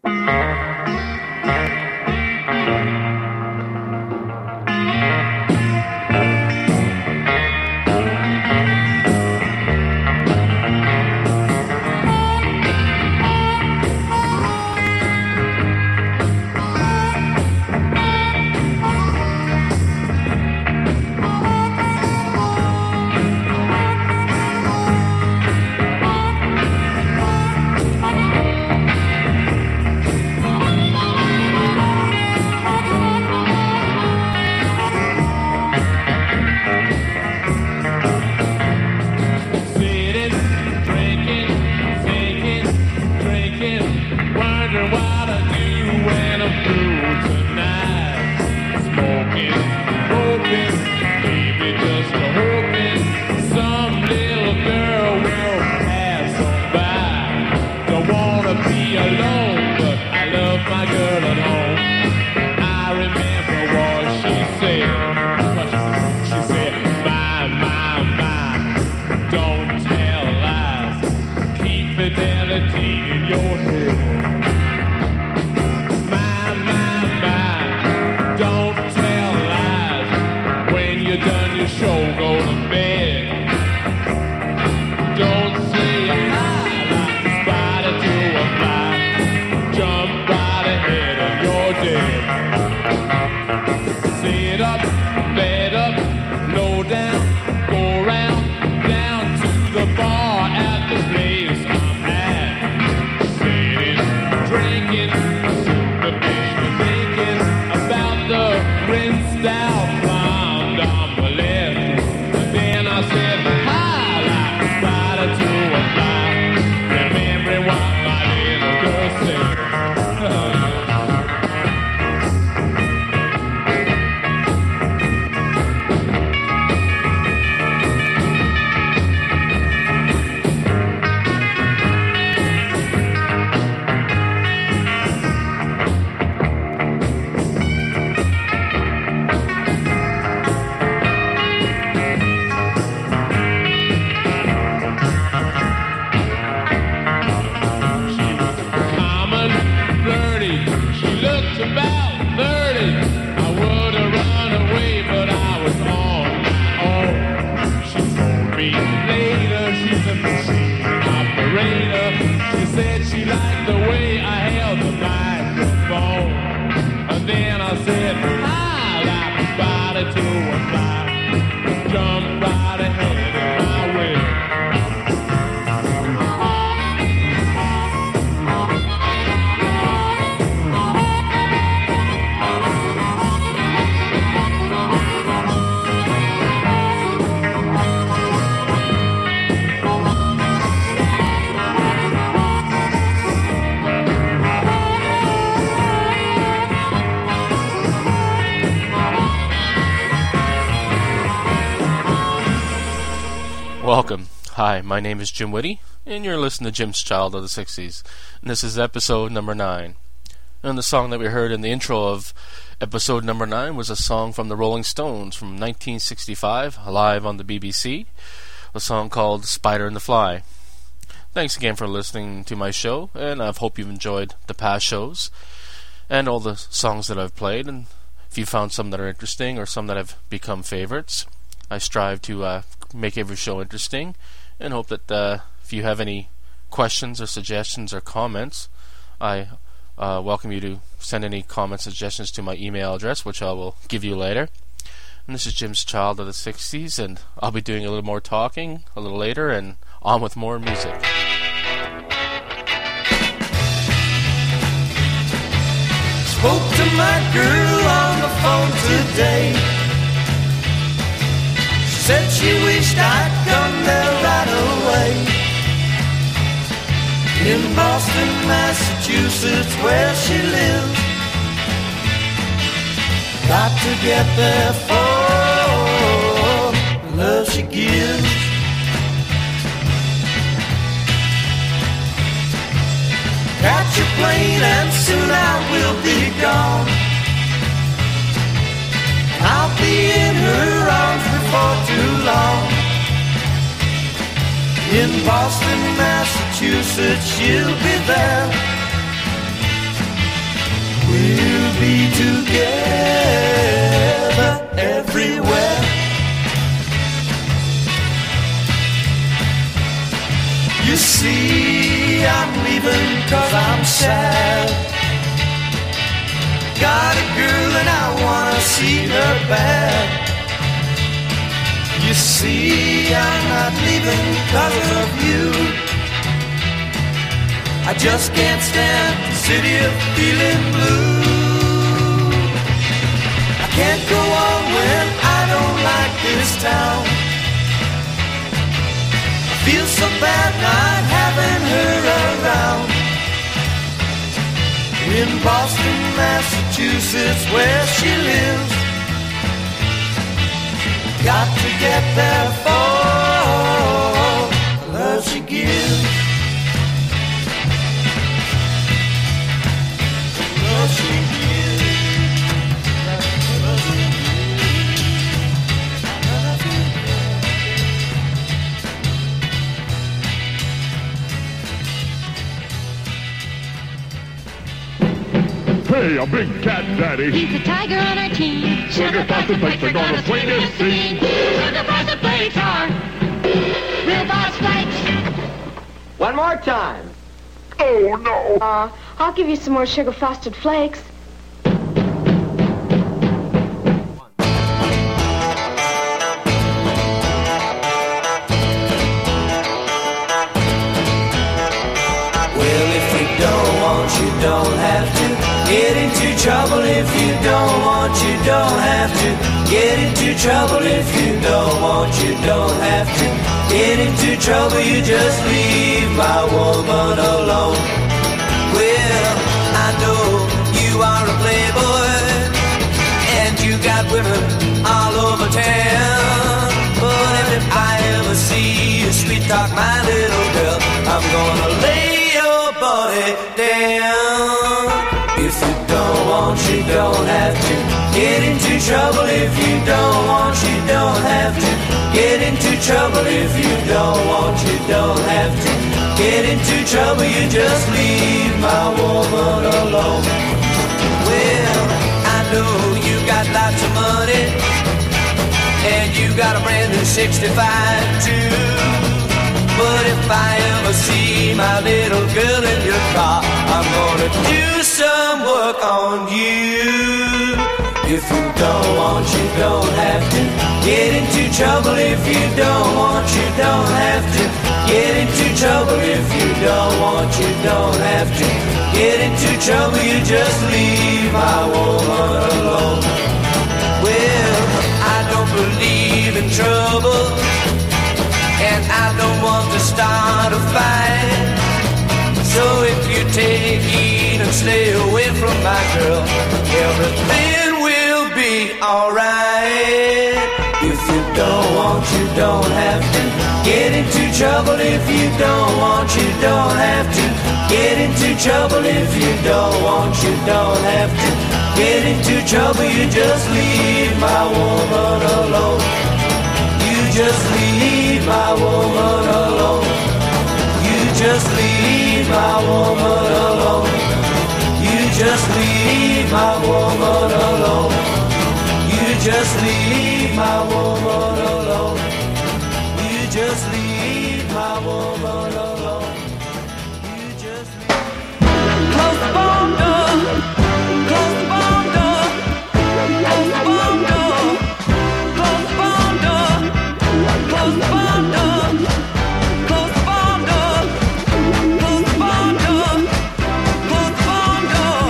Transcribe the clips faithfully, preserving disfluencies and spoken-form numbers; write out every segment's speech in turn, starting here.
Welcome. Hi, my name is Jim Whitty, and you're listening to Jim's Child of the sixties. And this is episode number nine. And the song that we heard in the intro of episode number nine was a song from the Rolling Stones from nineteen sixty-five, live on the B B C, a song called Spider and the Fly. Thanks again for listening to my show, and I hope you've enjoyed the past shows and all the songs that I've played. And if you found some that are interesting or some that have become favorites, I strive to uh, make every show interesting, and hope that uh, if you have any questions or suggestions or comments, I uh, welcome you to send any comments and suggestions to my email address, which I will give you later. And this is Jim's Child of the sixties, and I'll be doing a little more talking a little later, and on with more music. Spoke to my girl on the phone today. Said she wished I'd come there right away. In Boston, Massachusetts, where she lives. Got to get there for the love she gives. Catch a plane and soon I will be gone. I'll be in her arms before too long. In Boston, Massachusetts, she'll be there. together everywhere. You see, I'm leaving 'cause I'm sad. Got a girl and I wanna see her back. You see, I'm not leaving 'cause of you. I just can't stand the city of feeling blue. I can't go on when I don't like this town. I feel so bad not having her around. In Boston, Massachusetts, where she lives, got to get there for the love she gives. Love she gives. Love she Hey, a big cat daddy. He's a tiger on our team. Sugar frosted flakes are gonna swing this scene. Sugar frosted flakes are real boss flakes. One more time. Oh, no. Uh, I'll give you some more sugar frosted flakes. Well, if you don't want, you don't have to get into trouble. If you don't want, you don't have to get into trouble. If you don't want, you don't have to get into trouble. You just leave my woman alone. Well, I know you are a playboy and you got women all over town. But if I ever see you sweet talk my little girl, I'm gonna lay your body down. If you don't want, you don't have to get into trouble. If you don't want, you don't have to get into trouble. If you don't want, you don't have to get into trouble. You just leave my woman alone. Well, I know you got lots of money and you got a brand new sixty-five too. But if I ever see my little girl in your car, I'm gonna do some work on you. If you don't want, you don't have to get into trouble. If you don't want, you don't have to get into trouble. If you don't want, you don't have to get into trouble. You just leave my woman alone. Well, I don't believe in trouble, and I don't want to start a fight. So if you take heed and stay away from my girl, everything will be alright. If you don't want, you don't have to get into trouble. If you don't want, you don't have to get into trouble. If you don't want, you don't have to get into trouble. You just leave my woman alone. You just leave my woman alone. You just leave my woman alone. You just leave my woman alone. You just leave my woman alone. You just leave my woman alone. You just leave. Close the barn door. Close the barn door. Close the barn door. Close the barn door. Close the barn door. Close the barn door. Close the barn door. Close the barn door.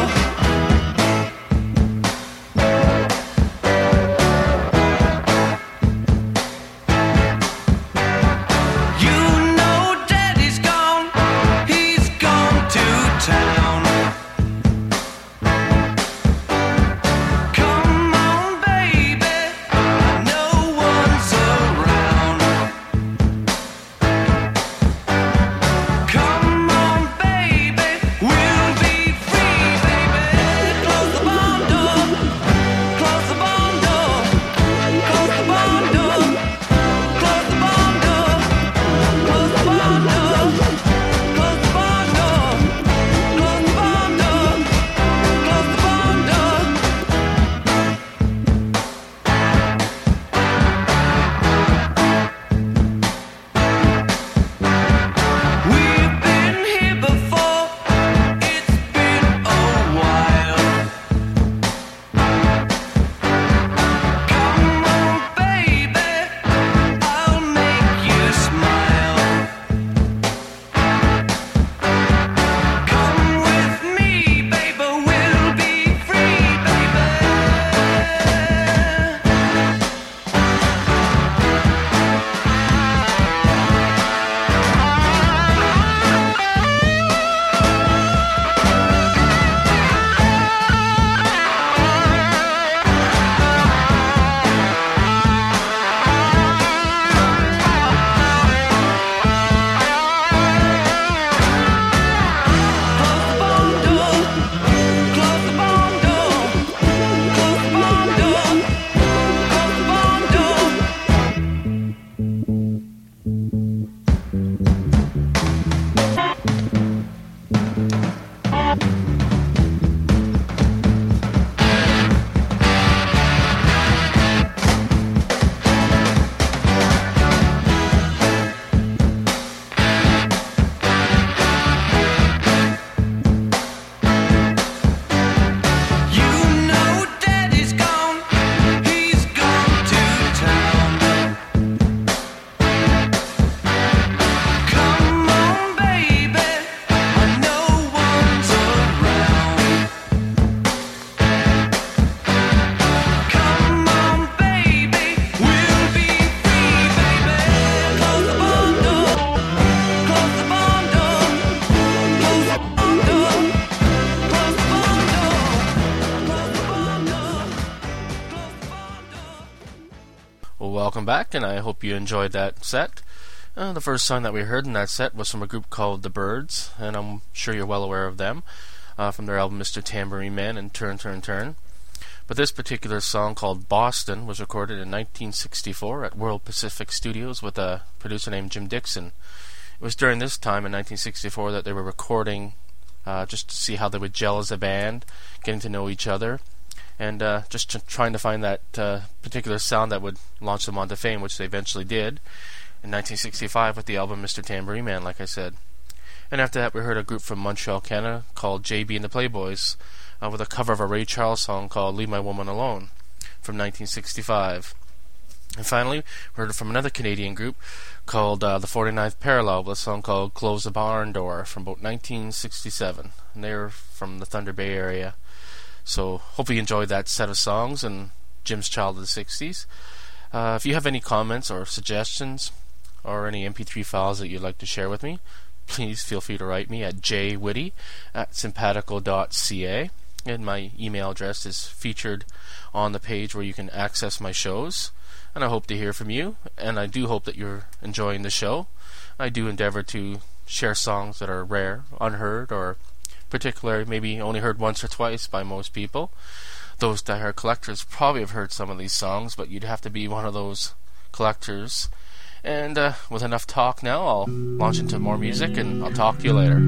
welcome back, and I hope you enjoyed that set. Uh, the first song that we heard in that set was from a group called The Byrds, and I'm sure you're well aware of them, uh, from their album Mister Tambourine Man and Turn, Turn, Turn. But this particular song, called Boston, was recorded in nineteen sixty-four at World Pacific Studios with a producer named Jim Dixon. It was during this time in nineteen sixty-four that they were recording uh, just to see how they would gel as a band, getting to know each other, and uh, just t- trying to find that uh, particular sound that would launch them onto fame, which they eventually did in nineteen sixty-five with the album Mister Tambourine Man, like I said. And after that, we heard a group from Montreal, Canada, called J B and the Playboys, uh, with a cover of a Ray Charles song called Leave My Woman Alone from nineteen sixty-five. And finally, we heard from another Canadian group called uh, the forty-ninth Parallel with a song called Close the Barn Door from about nineteen sixty-seven. And they're from the Thunder Bay area. So, hope you enjoyed that set of songs and Jim's Child of the sixties. Uh, if you have any comments or suggestions or any M P three files that you'd like to share with me, please feel free to write me at jwitty at simpatico dot c a. And my email address is featured on the page where you can access my shows. And I hope to hear from you, and I do hope that you're enjoying the show. I do endeavor to share songs that are rare, unheard, or particularly maybe only heard once or twice by most people. Those diehard collectors probably have heard some of these songs, but you'd have to be one of those collectors. And uh, with enough talk now, I'll launch into more music, and I'll talk to you later.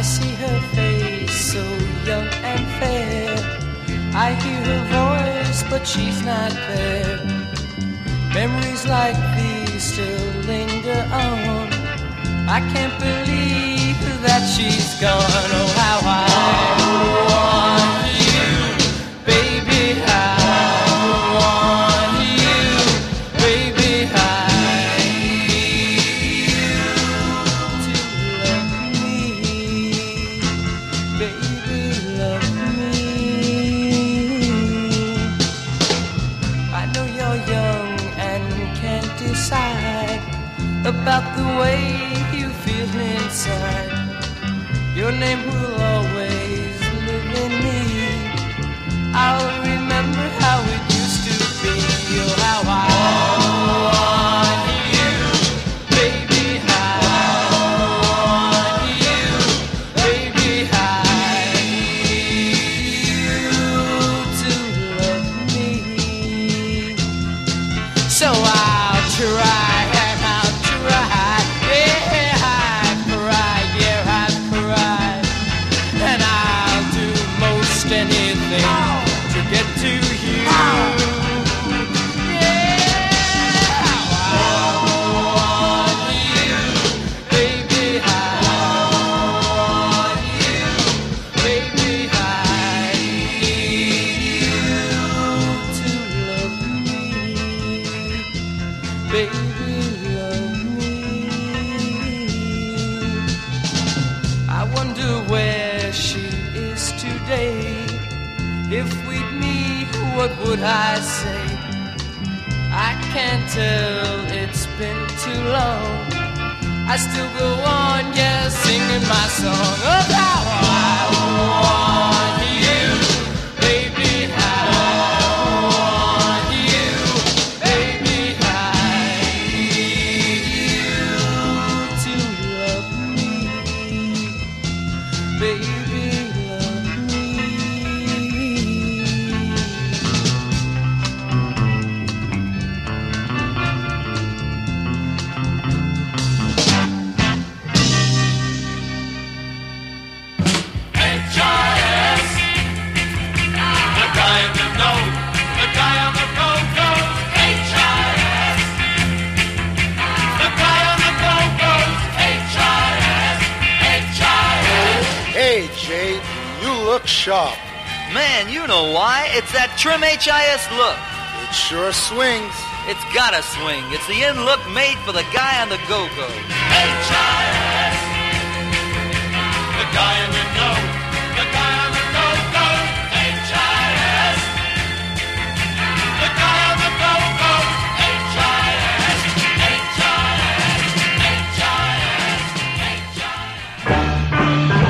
see her face so young and fair. I hear her voice, but she's not there. Memories like these still linger on. I can't believe that she's gone. Oh, how I want you, baby. I want you, baby. I need you to love me, baby, love me. I know you're young and can't decide about the way you feel inside. Your name will always live in me. I'll remember how it used to be. Oh, how I want you, baby. I want you, baby. I need you to love me. So I'll try. What would I say? I can't tell, it's been too long. I still go on, yeah, singing my song of how I want you, baby. I want you, baby. I need you to love me, baby. Sharp. Man, you know why. It's that Trim H I S look. It sure swings. It's gotta swing. It's the in look made for the guy on the go-go. H I S. The guy on the go. The guy on the go-go. H I S. The guy on the go-go. H I S. H I S. H I S. H I S.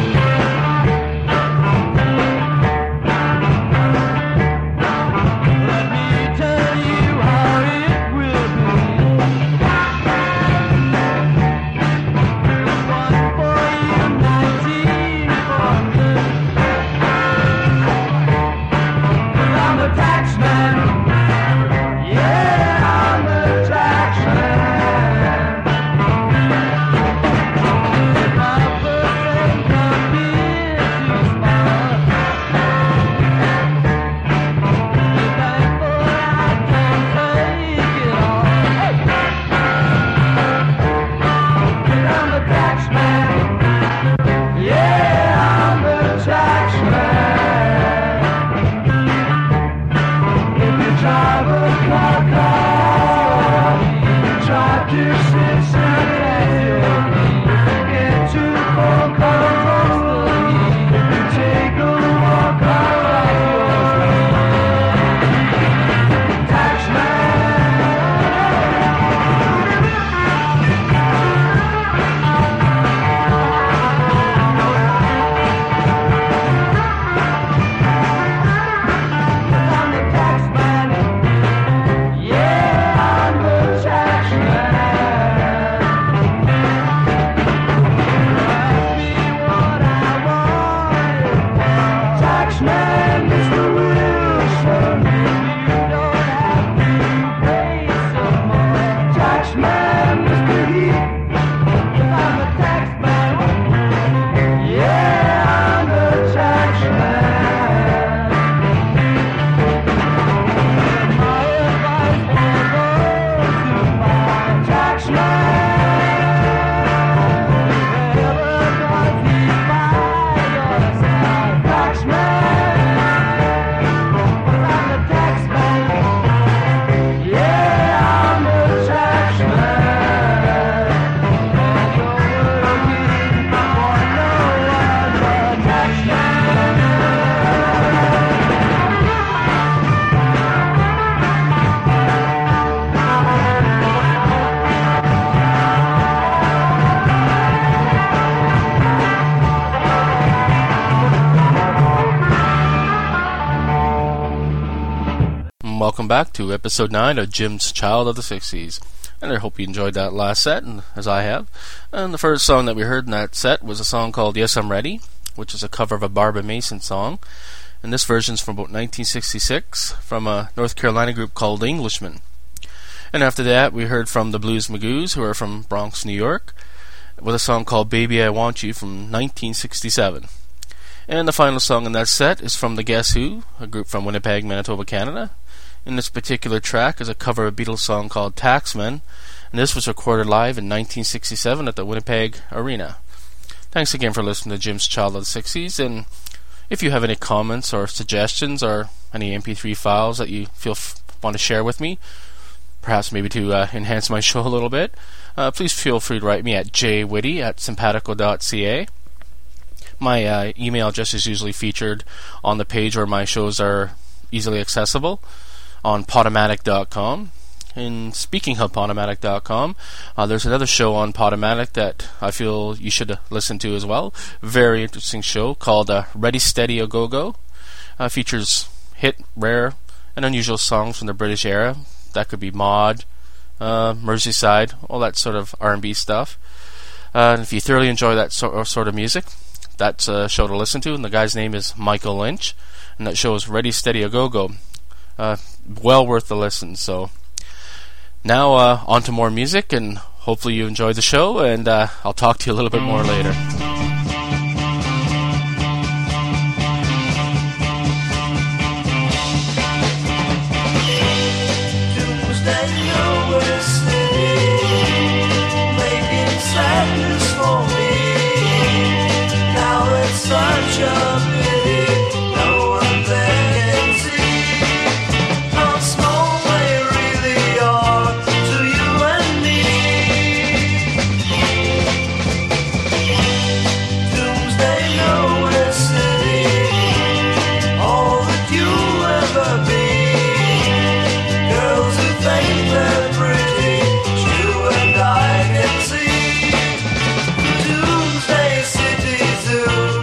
welcome back to episode nine of Jim's Child of the sixties. And I hope you enjoyed that last set, and as I have. And the first song that we heard in that set was a song called Yes, I'm Ready, which is a cover of a Barbara Mason song. And this version's from about nineteen sixty-six, from a North Carolina group called Englishmen. And after that, we heard from the Blues Magoos, who are from Bronx, New York, with a song called Baby I Want You from nineteen sixty-seven. And the final song in that set is from the Guess Who, a group from Winnipeg, Manitoba, Canada. And this particular track is a cover of a Beatles song called Taxman, and this was recorded live in nineteen sixty-seven at the Winnipeg Arena. Thanks again for listening to Jim's Child of the sixties, and if you have any comments or suggestions or any M P three files that you feel f- want to share with me, perhaps maybe to uh, enhance my show a little bit, uh, please feel free to write me at jwitty at simpatico dot c a. My uh, email address is usually featured on the page where my shows are easily accessible on podomatic dot com. And speaking of podomatic dot com, uh, there's another show on Podomatic that I feel you should uh, listen to as well. Very interesting show called uh, Ready Steady A Go Go. Uh, features hit, rare, and unusual songs from the British era. That could be Maud, uh, Merseyside, all that sort of R and B stuff. Uh, and if you thoroughly enjoy that so- sort of music, that's a show to listen to, and the guy's name is Michael Lynch, and that show is Ready Steady A Go Go. Uh, well worth the listen. So now uh, on to more music, and hopefully you enjoyed the show, and uh, I'll talk to you a little bit more later. Such a pity, no one there can see how small they really are to you and me. Doomsday Nowhere City, all that you'll ever be. Girls who think they're pretty, you and I can see. Doomsday City Zoo,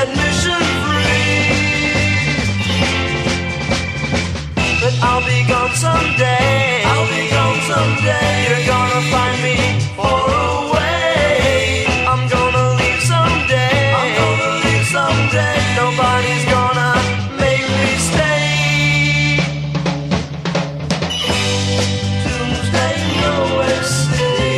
I'll be gone someday. I'll be gone someday. You're gonna find me far away. I'm gonna leave someday. I'm gonna leave someday. Nobody's gonna make me stay. Doomsday Nowhere City,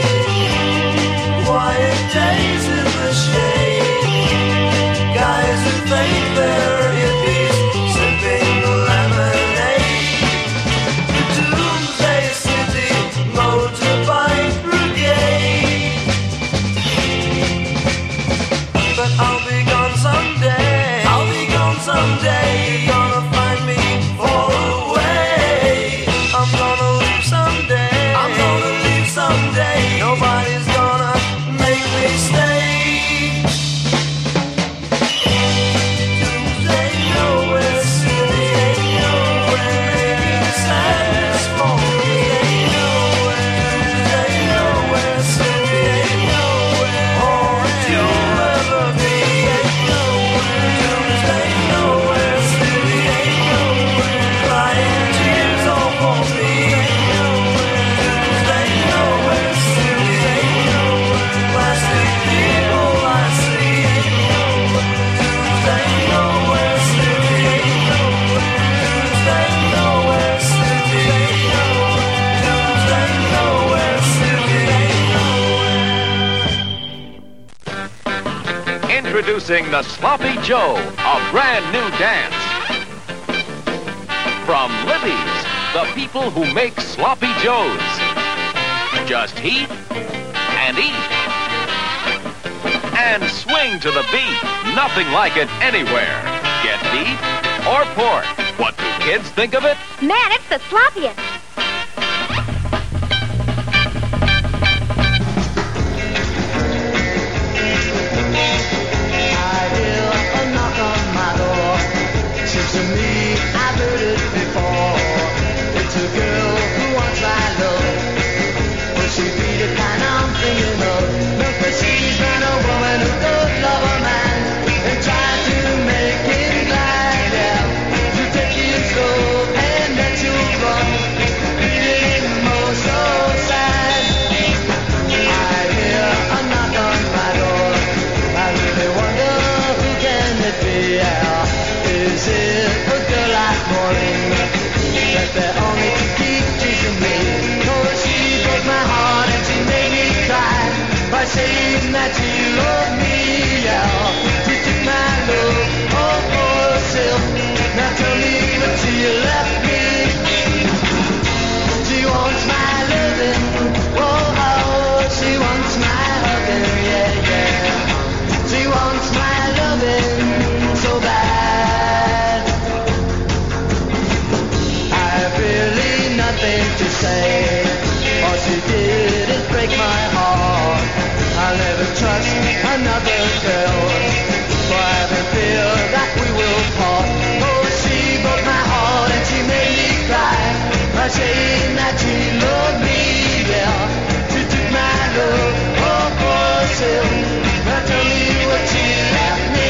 quiet days in the shade. Guys who think they're hippies, sipping lemonade. Motorbike brigade. But I'll be gone someday. I'll be gone someday. You're gonna find me far away. I'm gonna leave someday. I'm gonna leave someday. Nobody's gonna make me stay. Doomsday Nowhere City, nowhere. Making sadness for me. Introducing the Sloppy Joe, a brand new dance. From Libby's, the people who make Sloppy Joes. Just heat and eat. And swing to the beat. Nothing like it anywhere. Get beef or pork. What do kids think of it? Man, it's the sloppiest. To me, I've heard it before. It's a girl who wants my love. Will she be the kind I'm thinking of? Look, but she's been a woman who could love a man and try to make him glad. Yeah, to take him slow and let you run. calling, that they're only to keep teasing me. Cause she broke my heart and she made me cry by saying that she loved me, yeah. She took my love all for herself. Now tell me what she left me. She wants my loving, oh, oh, she wants my hugging, yeah, yeah. She wants my loving so bad. I've really nothing to say. All she did is break my heart. I'll never trust another girl, for I have a fear that we will part. Oh, she broke my heart and she made me cry by saying that she loved me, yeah. She took my love all for herself. Now tell me what she left me.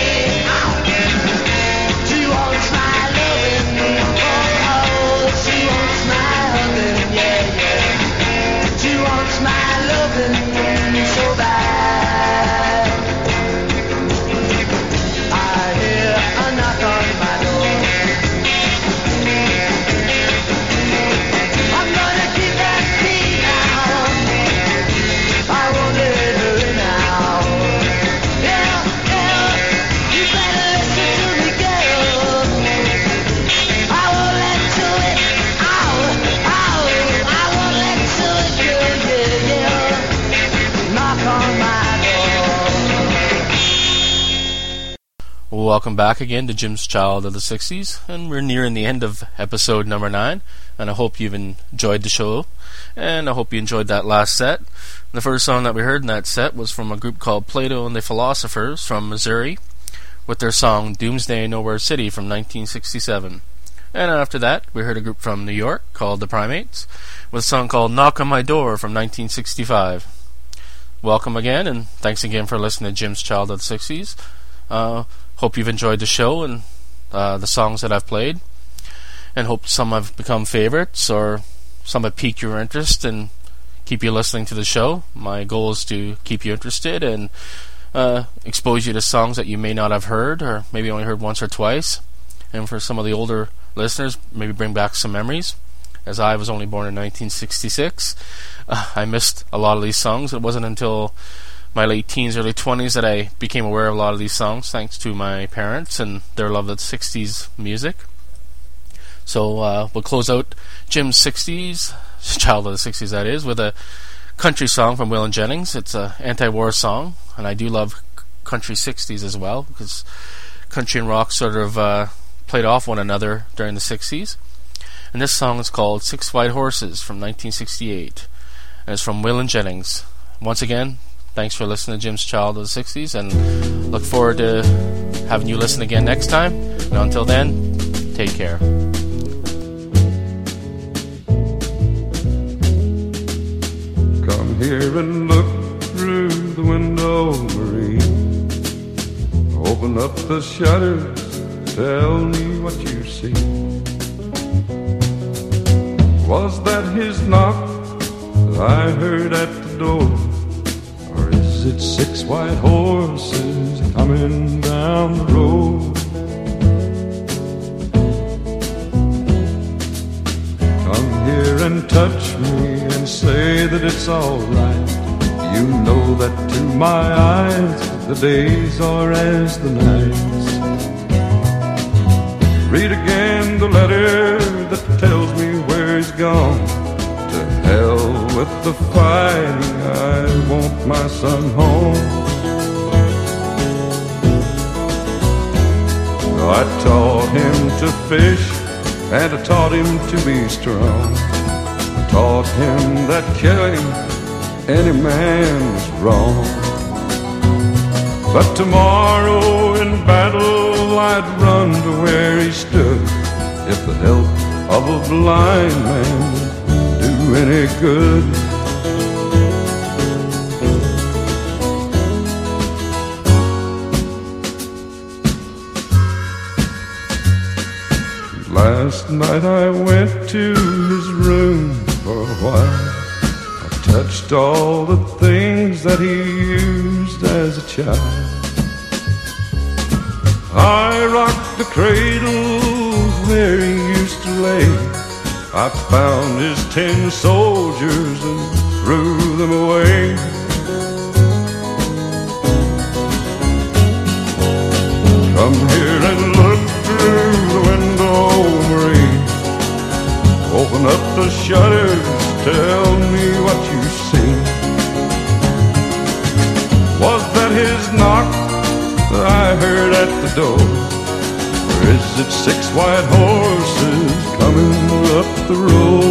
She wants my loving, oh, oh, she wants my hugging, yeah, yeah. She wants my loving so bad. I hear a knock on my door. I'm gonna keep that key now. I won't let her in now. Yeah, yeah, you better listen to me, girl. I won't let you in. Ow, ow, I won't let you in, girl, yeah, yeah. Knock on my door. Welcome back again to Jim's Child of the sixties, and we're nearing the end of episode number nine, and I hope you've enjoyed the show, and I hope you enjoyed that last set. The first song that we heard in that set was from a group called Plato and the Philosophers from Missouri, with their song Doomsday Nowhere City from nineteen sixty-seven. And after that, we heard a group from New York called the Primates, with a song called Knock on My Door from nineteen sixty-five. Welcome again, and thanks again for listening to Jim's Child of the sixties. Uh, hope you've enjoyed the show and uh, the songs that I've played, and hope some have become favorites or some have piqued your interest and keep you listening to the show. My goal is to keep you interested and uh, expose you to songs that you may not have heard or maybe only heard once or twice, and for some of the older listeners, maybe bring back some memories. As I was only born in nineteen sixty-six, uh, I missed a lot of these songs. It wasn't until my late teens, early twenties that I became aware of a lot of these songs, thanks to my parents and their love of the sixties music. So uh, we'll close out Jim's sixties, Child of the sixties that is, with a country song from Waylon Jennings. It's an anti-war song, and I do love country sixties as well, because country and rock sort of uh, played off one another during the sixties. And this song is called Six White Horses from nineteen sixty-eight, and it's from Waylon Jennings. Once again, thanks for listening to Jim's Child of the sixties, and look forward to having you listen again next time. And until then, take care. Come here and look through the window, Marie. Open up the shutters, tell me what you see. Was that his knock that I heard at the door? Or is it six white horses coming down the road? Come here and touch me and say that it's alright. You know that to my eyes the days are as the nights. Read again the letter that tells me where he's gone. To hell with the fighting, I want my son home. I taught him to fish, and I taught him to be strong. I taught him that killing any man was wrong. But tomorrow in battle I'd run to where he stood, if the help of a blind man would do any good. Last night I went to his room for a while. I touched all the things that he used as a child. I rocked the cradle where he lay. I found his tin soldiers and threw them away. Come here and look through the window, Marie. Open up the shutters, tell me what you see. Was that his knock that I heard at the door? Or is it six white horses coming up the road?